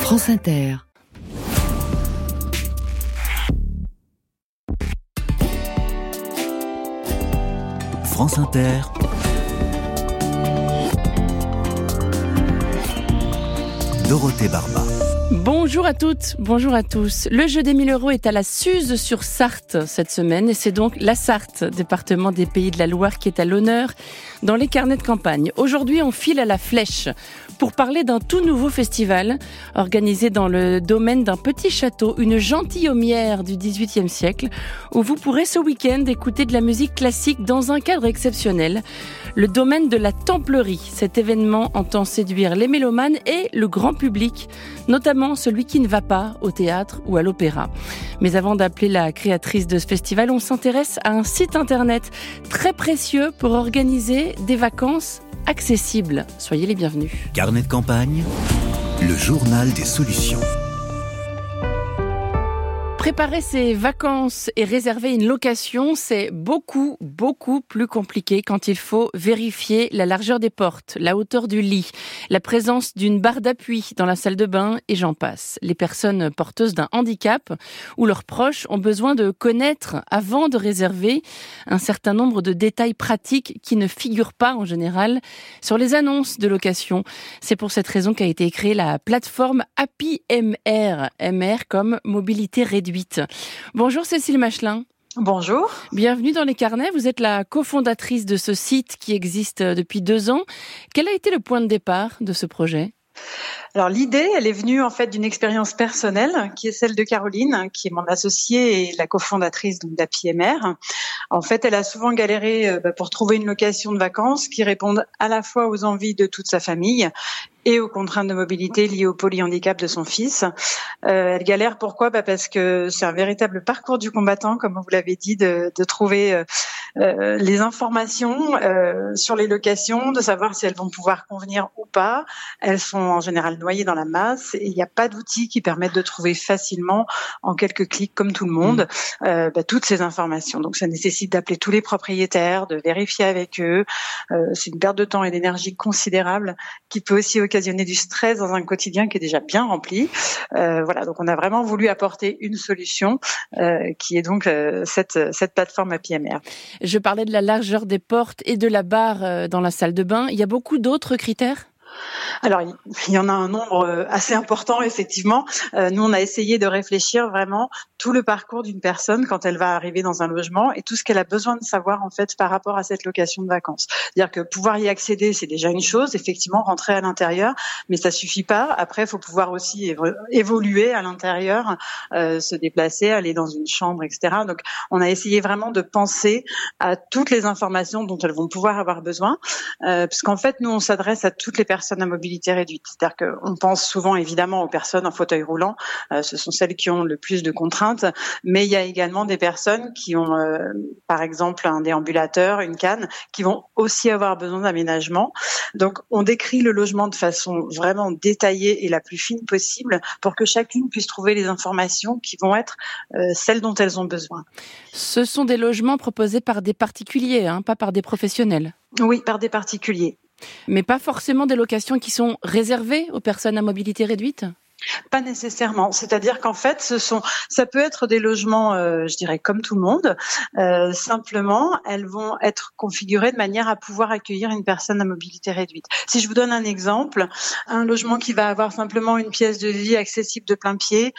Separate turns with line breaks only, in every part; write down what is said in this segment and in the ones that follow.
France Inter.
France Inter. Dorothée Barba.
Bonjour à toutes, bonjour à tous. Le jeu des 1000 € est à la Suze sur Sarthe cette semaine et c'est donc la Sarthe, département des Pays de la Loire, qui est à l'honneur dans les carnets de campagne. Aujourd'hui, on file à la Flèche pour parler d'un tout nouveau festival organisé dans le domaine d'un petit château, une gentilhommière du XVIIIe siècle, où vous pourrez ce week-end écouter de la musique classique dans un cadre exceptionnel. Le domaine de la Templerie. Cet événement entend séduire les mélomanes et le grand public, notamment celui qui ne va pas au théâtre ou à l'opéra. Mais avant d'appeler la créatrice de ce festival, on s'intéresse à un site internet très précieux pour organiser des vacances accessibles. Soyez les bienvenus.
Carnet de campagne, le journal des solutions.
Préparer ses vacances et réserver une location, c'est beaucoup plus compliqué quand il faut vérifier la largeur des portes, la hauteur du lit, la présence d'une barre d'appui dans la salle de bain et j'en passe. Les personnes porteuses d'un handicap ou leurs proches ont besoin de connaître, avant de réserver, un certain nombre de détails pratiques qui ne figurent pas en général sur les annonces de location. C'est pour cette raison qu'a été créée la plateforme AppyMR, MR comme mobilité réduite. Bonjour Cécile Machelin.
Bonjour.
Bienvenue dans les carnets. Vous êtes la cofondatrice de ce site qui existe depuis 2 ans. Quel a été le point de départ de ce projet ?
Alors l'idée, elle est venue en fait d'une expérience personnelle qui est celle de Caroline, qui est mon associée et la cofondatrice d'AppyMR. En fait, elle a souvent galéré pour trouver une location de vacances qui réponde à la fois aux envies de toute sa famille et aux contraintes de mobilité liées au polyhandicap de son fils. Elle galère pourquoi ? Parce que c'est un véritable parcours du combattant, comme vous l'avez dit, de trouver les informations sur les locations, de savoir si elles vont pouvoir convenir ou pas. Elles sont en général noyées dans la masse et il n'y a pas d'outils qui permettent de trouver facilement, en quelques clics, comme tout le monde, toutes ces informations. Donc ça nécessite d'appeler tous les propriétaires, de vérifier avec eux. C'est une perte de temps et d'énergie considérable qui peut aussi occasionner du stress dans un quotidien qui est déjà bien rempli. Voilà, donc on a vraiment voulu apporter une solution qui est donc cette plateforme AppyMR.
Je parlais de la largeur des portes et de la barre dans la salle de bain. Il y a beaucoup d'autres critères ?
Alors, il y en a un nombre assez important, effectivement. Nous, on a essayé de réfléchir vraiment tout le parcours d'une personne quand elle va arriver dans un logement et tout ce qu'elle a besoin de savoir, en fait, par rapport à cette location de vacances. C'est-à-dire que pouvoir y accéder, c'est déjà une chose, effectivement, rentrer à l'intérieur, mais ça suffit pas. Après, il faut pouvoir aussi évoluer à l'intérieur, se déplacer, aller dans une chambre, etc. Donc, on a essayé vraiment de penser à toutes les informations dont elles vont pouvoir avoir besoin, parce qu'en fait, nous, on s'adresse à toutes les personnes à mobilité réduite. C'est-à-dire qu'on pense souvent évidemment aux personnes en fauteuil roulant, ce sont celles qui ont le plus de contraintes, mais il y a également des personnes qui ont par exemple un déambulateur, une canne, qui vont aussi avoir besoin d'aménagement. Donc on décrit le logement de façon vraiment détaillée et la plus fine possible pour que chacune puisse trouver les informations qui vont être celles dont elles ont besoin.
Ce sont des logements proposés par des particuliers, pas par des professionnels.
Oui, par des particuliers.
Mais pas forcément des locations qui sont réservées aux personnes à mobilité réduite ?
Pas nécessairement. C'est-à-dire qu'en fait, ça peut être des logements, je dirais, comme tout le monde. Simplement, elles vont être configurées de manière à pouvoir accueillir une personne à mobilité réduite. Si je vous donne un exemple, un logement qui va avoir simplement une pièce de vie accessible de plein pied,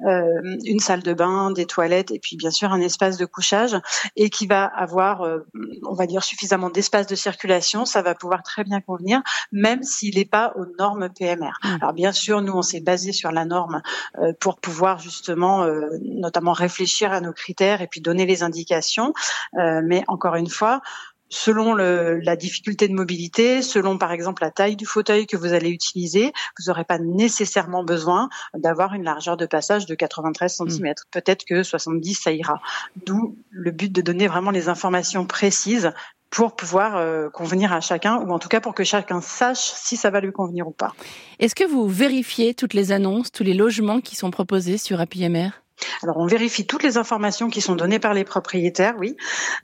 une salle de bain, des toilettes et puis bien sûr un espace de couchage et qui va avoir, on va dire, suffisamment d'espace de circulation, ça va pouvoir très bien convenir, même s'il n'est pas aux normes PMR. Alors bien sûr, nous, on s'est basé sur la norme pour pouvoir justement notamment réfléchir à nos critères et puis donner les indications. Mais encore une fois, selon la difficulté de mobilité, selon par exemple la taille du fauteuil que vous allez utiliser, vous n'aurez pas nécessairement besoin d'avoir une largeur de passage de 93 cm. Peut-être que 70, ça ira. D'où le but de donner vraiment les informations précises pour pouvoir convenir à chacun, ou en tout cas pour que chacun sache si ça va lui convenir ou pas.
Est-ce que vous vérifiez toutes les annonces, tous les logements qui sont proposés sur AppyMR ?
Alors, on vérifie toutes les informations qui sont données par les propriétaires, oui.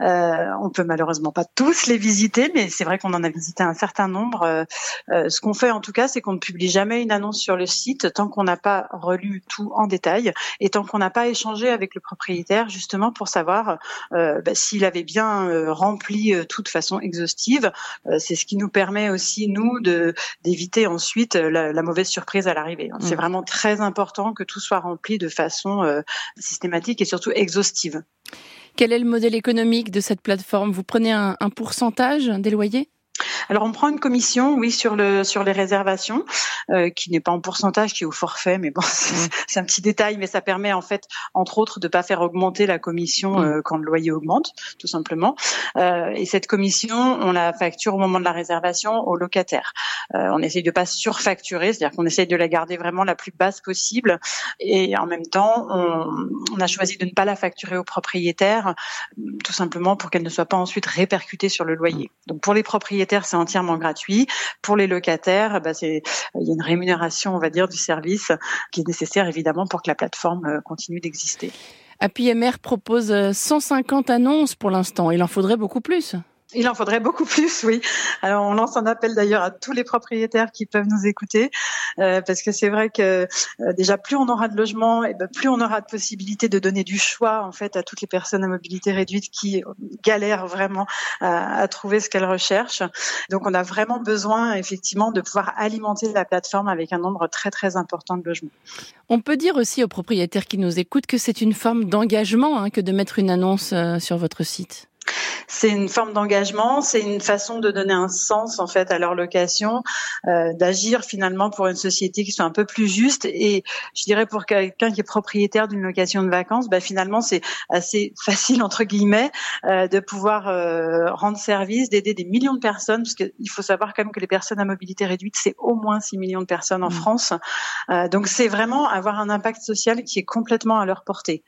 On peut malheureusement pas tous les visiter, mais c'est vrai qu'on en a visité un certain nombre. Ce qu'on fait en tout cas, c'est qu'on ne publie jamais une annonce sur le site tant qu'on n'a pas relu tout en détail et tant qu'on n'a pas échangé avec le propriétaire, justement pour savoir s'il avait bien rempli tout de façon exhaustive. C'est ce qui nous permet aussi, nous, d'éviter ensuite la mauvaise surprise à l'arrivée. C'est vraiment très important que tout soit rempli de façon systématique et surtout exhaustive.
Quel est le modèle économique de cette plateforme ? Vous prenez un pourcentage des loyers ?
Alors on prend une commission, oui, sur les réservations, qui n'est pas en pourcentage, qui est au forfait, mais bon, c'est un petit détail, mais ça permet en fait, entre autres, de pas faire augmenter la commission quand le loyer augmente, tout simplement. Et cette commission, on la facture au moment de la réservation au locataire. On essaye de pas surfacturer, c'est-à-dire qu'on essaye de la garder vraiment la plus basse possible, et en même temps, on a choisi de ne pas la facturer au propriétaire, tout simplement pour qu'elle ne soit pas ensuite répercutée sur le loyer. Donc pour les propriétaires, c'est entièrement gratuit. Pour les locataires, il y a une rémunération, on va dire, du service qui est nécessaire évidemment pour que la plateforme continue d'exister.
Appui MR propose 150 annonces pour l'instant. Il en faudrait beaucoup plus.
Il en faudrait beaucoup plus, oui. Alors, on lance un appel d'ailleurs à tous les propriétaires qui peuvent nous écouter, parce que c'est vrai que déjà plus on aura de logements, et plus on aura de possibilités de donner du choix en fait à toutes les personnes à mobilité réduite qui galèrent vraiment à trouver ce qu'elles recherchent. Donc, on a vraiment besoin effectivement de pouvoir alimenter la plateforme avec un nombre très très important de logements.
On peut dire aussi aux propriétaires qui nous écoutent que c'est une forme d'engagement que de mettre une annonce sur votre site.
C'est une forme d'engagement, c'est une façon de donner un sens en fait à leur location, d'agir finalement pour une société qui soit un peu plus juste. Et je dirais pour quelqu'un qui est propriétaire d'une location de vacances, finalement c'est assez facile entre guillemets de pouvoir rendre service, d'aider des millions de personnes, parce qu'il faut savoir quand même que les personnes à mobilité réduite c'est au moins 6 millions de personnes en France. Donc c'est vraiment avoir un impact social qui est complètement à leur portée.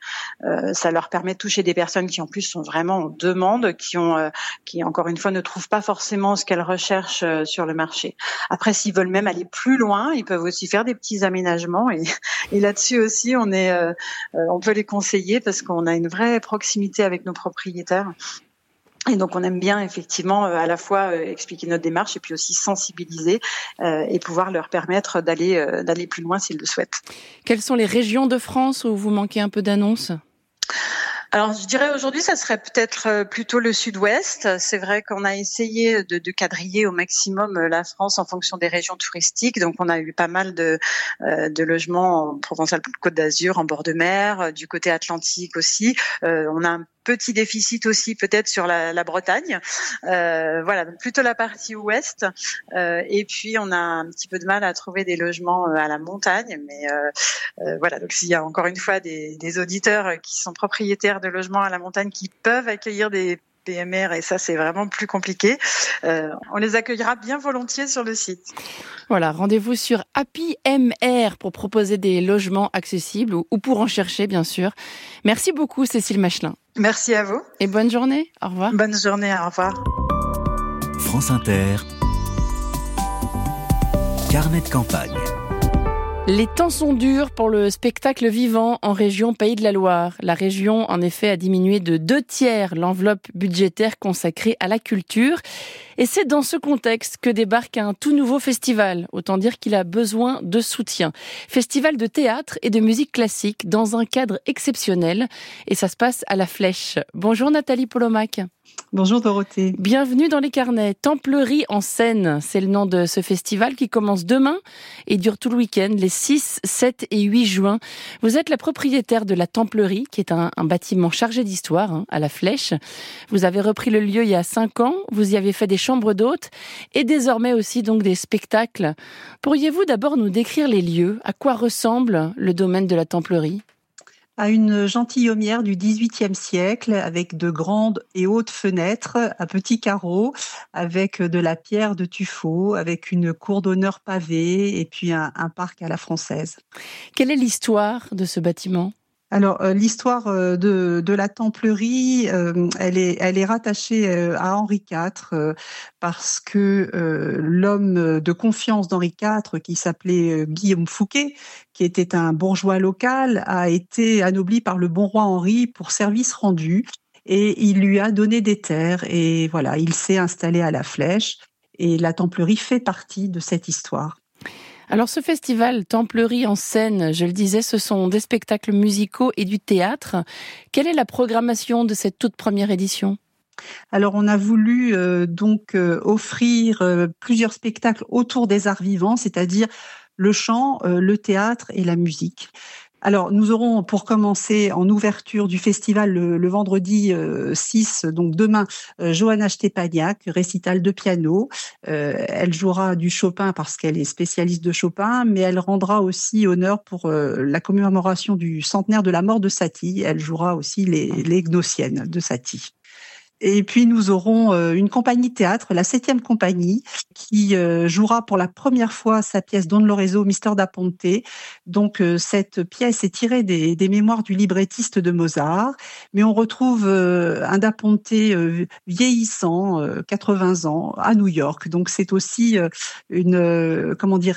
Ça leur permet de toucher des personnes qui en plus sont vraiment en demande, qui encore une fois ne trouvent pas forcément ce qu'elles recherchent sur le marché. Après, s'ils veulent même aller plus loin, ils peuvent aussi faire des petits aménagements et là-dessus aussi on peut les conseiller parce qu'on a une vraie proximité avec nos propriétaires. Et donc, on aime bien effectivement à la fois expliquer notre démarche et puis aussi sensibiliser et pouvoir leur permettre d'aller plus loin s'ils le souhaitent.
Quelles sont les régions de France où vous manquez un peu d'annonces ?
Alors, je dirais aujourd'hui, ça serait peut-être plutôt le sud-ouest. C'est vrai qu'on a essayé de quadriller au maximum la France en fonction des régions touristiques. Donc, on a eu pas mal de logements en Provence-Alpes-Côte d'Azur, en bord de mer, du côté atlantique aussi. On a un petit déficit aussi peut-être sur la Bretagne. Voilà, donc plutôt la partie ouest. Et puis, on a un petit peu de mal à trouver des logements à la montagne. Mais voilà, donc s'il y a encore une fois des auditeurs qui sont propriétaires de logements à la montagne qui peuvent accueillir des PMR, et ça c'est vraiment plus compliqué, on les accueillera bien volontiers sur le site.
Voilà, rendez-vous sur Appui MR pour proposer des logements accessibles ou pour en chercher bien sûr. Merci beaucoup Cécile Machelin.
Merci à vous.
Et bonne journée, au revoir.
Bonne journée, au revoir.
France Inter, carnet de campagne.
Les temps sont durs pour le spectacle vivant en région Pays de la Loire. La région, en effet, a diminué de 2/3 l'enveloppe budgétaire consacrée à la culture. Et c'est dans ce contexte que débarque un tout nouveau festival. Autant dire qu'il a besoin de soutien. Festival de théâtre et de musique classique dans un cadre exceptionnel. Et ça se passe à la Flèche. Bonjour Nathalie Polomac.
Bonjour Dorothée.
Bienvenue dans les carnets. Templerie en scène, c'est le nom de ce festival qui commence demain et dure tout le week-end, les 6, 7 et 8 juin. Vous êtes la propriétaire de la Templerie, qui est un bâtiment chargé d'histoire à la Flèche. Vous avez repris le lieu il y a 5 ans, vous y avez fait des chambres d'hôtes et désormais aussi donc des spectacles. Pourriez-vous d'abord nous décrire les lieux ? À quoi ressemble le domaine de la Templerie ?
À une gentilhommière du XVIIIe siècle, avec de grandes et hautes fenêtres à petits carreaux, avec de la pierre de tuffeau, avec une cour d'honneur pavée et puis un parc à la française.
Quelle est l'histoire de ce bâtiment ?
Alors l'histoire de la Templerie, elle est rattachée à Henri IV parce que l'homme de confiance d'Henri IV, qui s'appelait Guillaume Fouquet, qui était un bourgeois local, a été anobli par le bon roi Henri pour service rendu et il lui a donné des terres et voilà, il s'est installé à la Flèche et la Templerie fait partie de cette histoire.
Alors ce festival Templerie en scène, je le disais, ce sont des spectacles musicaux et du théâtre. Quelle est la programmation de cette toute première édition ?
Alors on a voulu offrir plusieurs spectacles autour des arts vivants, c'est-à-dire le chant, le théâtre et la musique. Alors, nous aurons, pour commencer, en ouverture du festival le vendredi 6, donc demain, Johanna Stepaniak, récital de piano. Elle jouera du Chopin parce qu'elle est spécialiste de Chopin, mais elle rendra aussi honneur pour la commémoration du centenaire de la mort de Satie. Elle jouera aussi les Gnossiennes de Satie. Et puis nous aurons une compagnie de théâtre, la 7e compagnie, qui jouera pour la première fois sa pièce Don Lorenzo, Mister da Ponte. Donc cette pièce est tirée des mémoires du librettiste de Mozart, mais on retrouve un da Ponte vieillissant, 80 ans, à New York. Donc c'est aussi une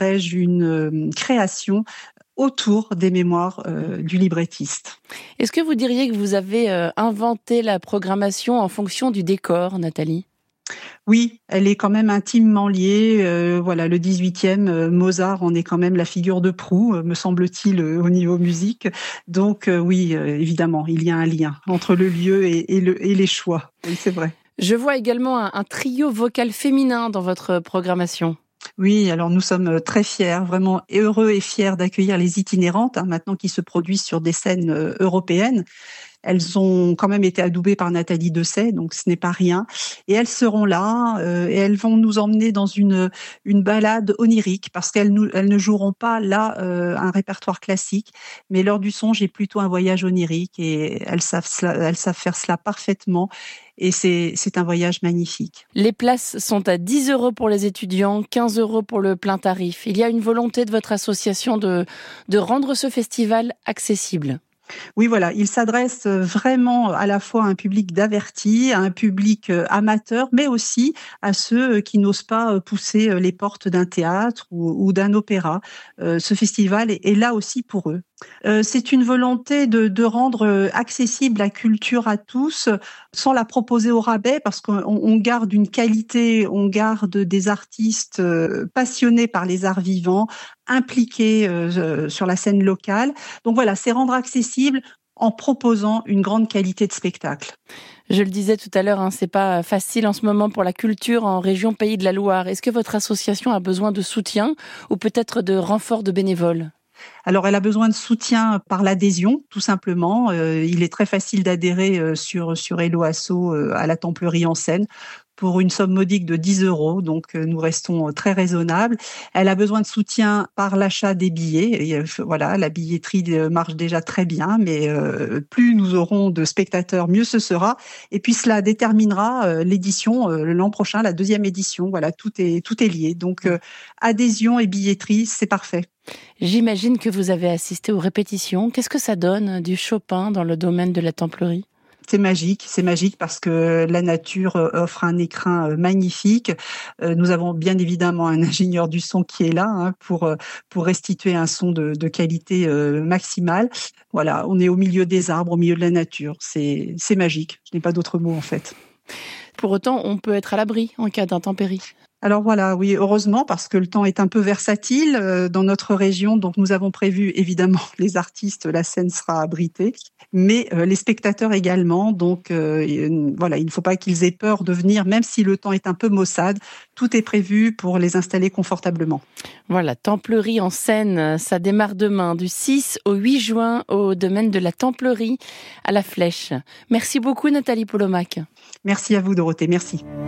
création autour des mémoires du librettiste.
Est-ce que vous diriez que vous avez inventé la programmation en fonction du décor, Nathalie ?
Oui, elle est quand même intimement liée. Le 18e, Mozart en est quand même la figure de proue, me semble-t-il, au niveau musique. Donc oui, évidemment, il y a un lien entre le lieu et les choix. Oui, c'est vrai.
Je vois également un trio vocal féminin dans votre programmation.
Oui, alors nous sommes très fiers, vraiment heureux et fiers d'accueillir les itinérantes, maintenant qui se produisent sur des scènes européennes. Elles ont quand même été adoubées par Nathalie Dessay, donc ce n'est pas rien. Et elles seront là et elles vont nous emmener dans une balade onirique parce elles ne joueront pas là un répertoire classique, mais l'heure du songe est plutôt un voyage onirique et elles savent faire cela parfaitement. Et c'est un voyage magnifique.
Les places sont à 10 € pour les étudiants, 15 € pour le plein tarif. Il y a une volonté de votre association de rendre ce festival accessible.
Oui, voilà, il s'adresse vraiment à la fois à un public d'avertis, à un public amateur, mais aussi à ceux qui n'osent pas pousser les portes d'un théâtre ou d'un opéra. Ce festival est là aussi pour eux. C'est une volonté de rendre accessible la culture à tous sans la proposer au rabais parce qu'on garde une qualité, on garde des artistes passionnés par les arts vivants, impliqués sur la scène locale. Donc voilà, c'est rendre accessible en proposant une grande qualité de spectacle.
Je le disais tout à l'heure, c'est pas facile en ce moment pour la culture en région Pays de la Loire. Est-ce que votre association a besoin de soutien ou peut-être de renfort de bénévoles ?
Alors, elle a besoin de soutien par l'adhésion, tout simplement. Il est très facile d'adhérer sur Hello Asso à la Templerie en scène pour une somme modique de 10 €. Donc, nous restons très raisonnables. Elle a besoin de soutien par l'achat des billets. Et, voilà, la billetterie marche déjà très bien, mais plus nous aurons de spectateurs, mieux ce sera. Et puis, cela déterminera l'édition l'an prochain, la 2e édition. Voilà, tout est lié. Donc, adhésion et billetterie, c'est parfait.
J'imagine que vous avez assisté aux répétitions. Qu'est-ce que ça donne du Chopin dans le domaine de la Templerie ?
C'est magique parce que la nature offre un écrin magnifique. Nous avons bien évidemment un ingénieur du son qui est là pour restituer un son de qualité maximale. Voilà, on est au milieu des arbres, au milieu de la nature. C'est magique. Je n'ai pas d'autre mot en fait.
Pour autant, on peut être à l'abri en cas d'intempérie.
Alors voilà, oui, heureusement, parce que le temps est un peu versatile dans notre région. Donc nous avons prévu, évidemment, les artistes, la scène sera abritée, mais les spectateurs également. Donc voilà, il ne faut pas qu'ils aient peur de venir, même si le temps est un peu maussade. Tout est prévu pour les installer confortablement.
Voilà, Templerie en scène, ça démarre demain, du 6 au 8 juin, au domaine de la Templerie à la Flèche. Merci beaucoup, Nathalie Polomac.
Merci à vous, Dorothée. Merci.